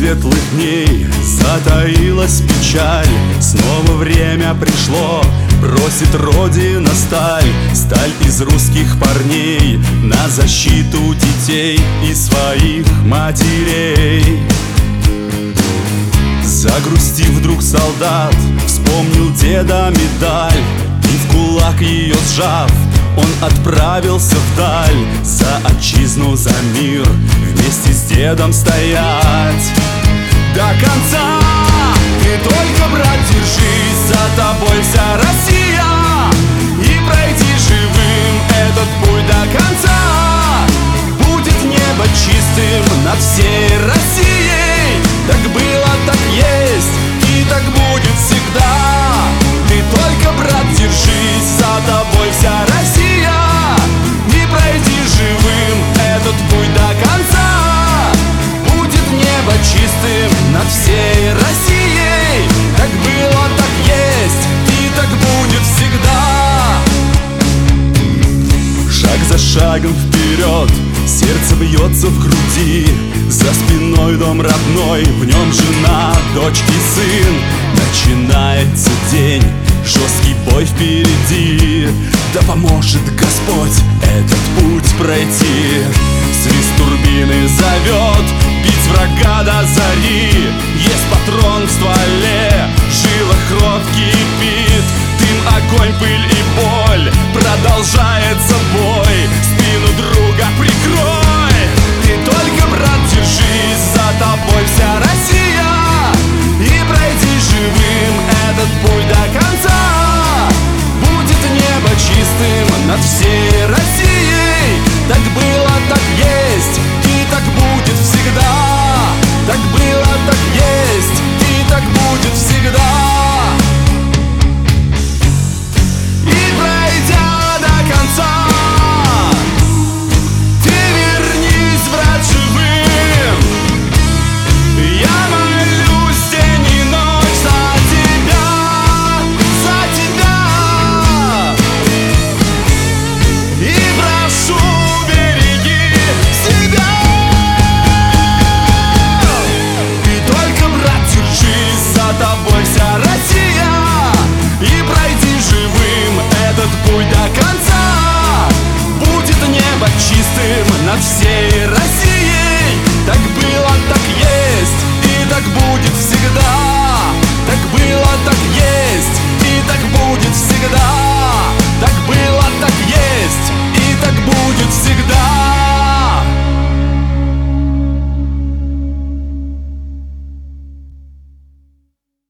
светлых дней затаилась печаль. Снова время пришло, просит Родина сталь. Сталь из русских парней на защиту детей и своих матерей. Загрустив вдруг солдат, вспомнил деда медаль, и в кулак ее сжав, он отправился вдаль. За отчизну, за мир, вместе с дедом стоять до конца. Ты только, брат, держись, за тобой вся Россия, и пройди живым этот путь до конца. Будет небо чистым над всей Россией. Так было, так есть, и так будет всегда. Ты только, брат, держись, за тобой вся Россия, и пройди живым этот путь до конца. Будет небо чистым над всей Россией. Так было, так есть, и так будет всегда. Шаг за шагом вперед, сердце бьется в груди. За спиной дом родной, в нем жена, дочь и сын. Начинается день, жесткий бой впереди. Да поможет Господь этот путь пройти. Свист турбины зовет, бить врага до зари. Есть патрон в стволе, в жилах кровь кипит. Дым, огонь, пыль и боль, продолжается бой. Спину друга прикрой. Ты только, брат, держись, за тобой вся Россия, и пройди живым этот путь до конца. Будет небо чистым над всей